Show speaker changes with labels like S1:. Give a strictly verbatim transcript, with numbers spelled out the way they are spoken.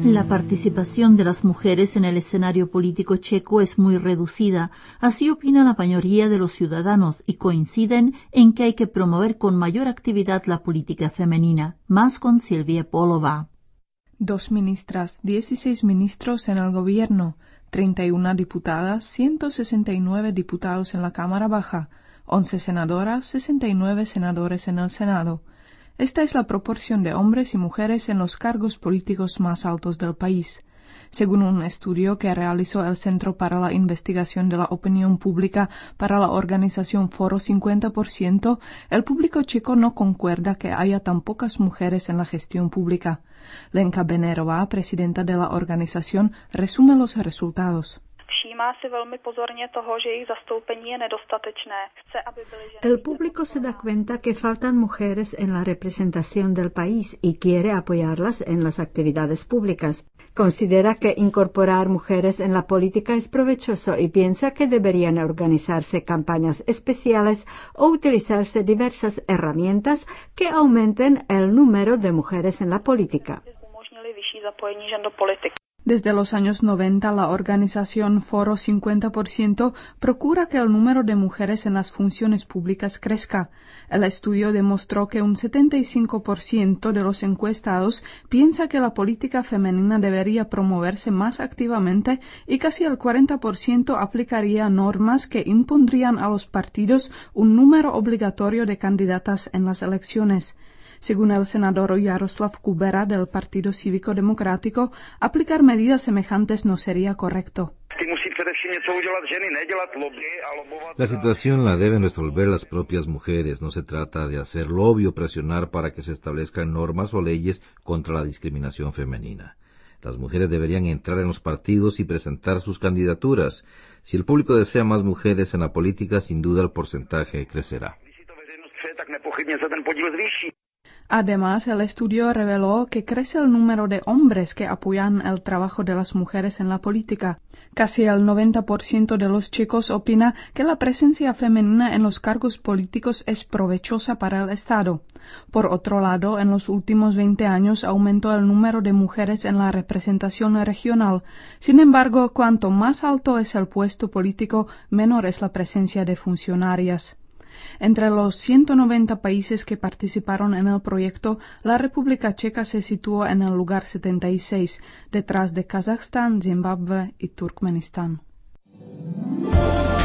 S1: La participación de las mujeres en el escenario político checo es muy reducida, así opina la mayoría de los ciudadanos y coinciden en que hay que promover con mayor actividad la política femenina, más con Silvia Polova.
S2: Dos ministras, dieciséis ministros en el gobierno, treinta y una diputadas, ciento sesenta y nueve diputados en la Cámara Baja, once senadoras, sesenta y nueve senadores en el Senado. Esta es la proporción de hombres y mujeres en los cargos políticos más altos del país. Según un estudio que realizó el Centro para la Investigación de la Opinión Pública para la organización Foro cincuenta por ciento, el público checo no concuerda que haya tan pocas mujeres en la gestión pública. Lenka Benerová, presidenta de la organización, resume los resultados.
S3: El público se da cuenta que faltan mujeres en la representación del país y quiere apoyarlas en las actividades públicas. Considera que incorporar mujeres en la política es provechoso y piensa que deberían organizarse campañas especiales o utilizarse diversas herramientas que aumenten el número de mujeres en la política.
S2: Desde los años noventa, la organización Foro cincuenta por ciento procura que el número de mujeres en las funciones públicas crezca. El estudio demostró que un setenta y cinco por ciento de los encuestados piensa que la política femenina debería promoverse más activamente y casi el cuarenta por ciento aplicaría normas que impondrían a los partidos un número obligatorio de candidatas en las elecciones. Según el senador Jaroslav Kubera del Partido Cívico Democrático, aplicar medidas semejantes no sería correcto.
S4: La situación la deben resolver las propias mujeres. No se trata de hacer lobby o presionar para que se establezcan normas o leyes contra la discriminación femenina. Las mujeres deberían entrar en los partidos y presentar sus candidaturas. Si el público desea más mujeres en la política, sin duda el porcentaje crecerá.
S2: Además, el estudio reveló que crece el número de hombres que apoyan el trabajo de las mujeres en la política. Casi el noventa por ciento de los checos opina que la presencia femenina en los cargos políticos es provechosa para el Estado. Por otro lado, en los últimos veinte años aumentó el número de mujeres en la representación regional. Sin embargo, cuanto más alto es el puesto político, menor es la presencia de funcionarias. Entre los ciento noventa países que participaron en el proyecto, la República Checa se situó en el lugar setenta y seis, detrás de Kazajstán, Zimbabue y Turkmenistán.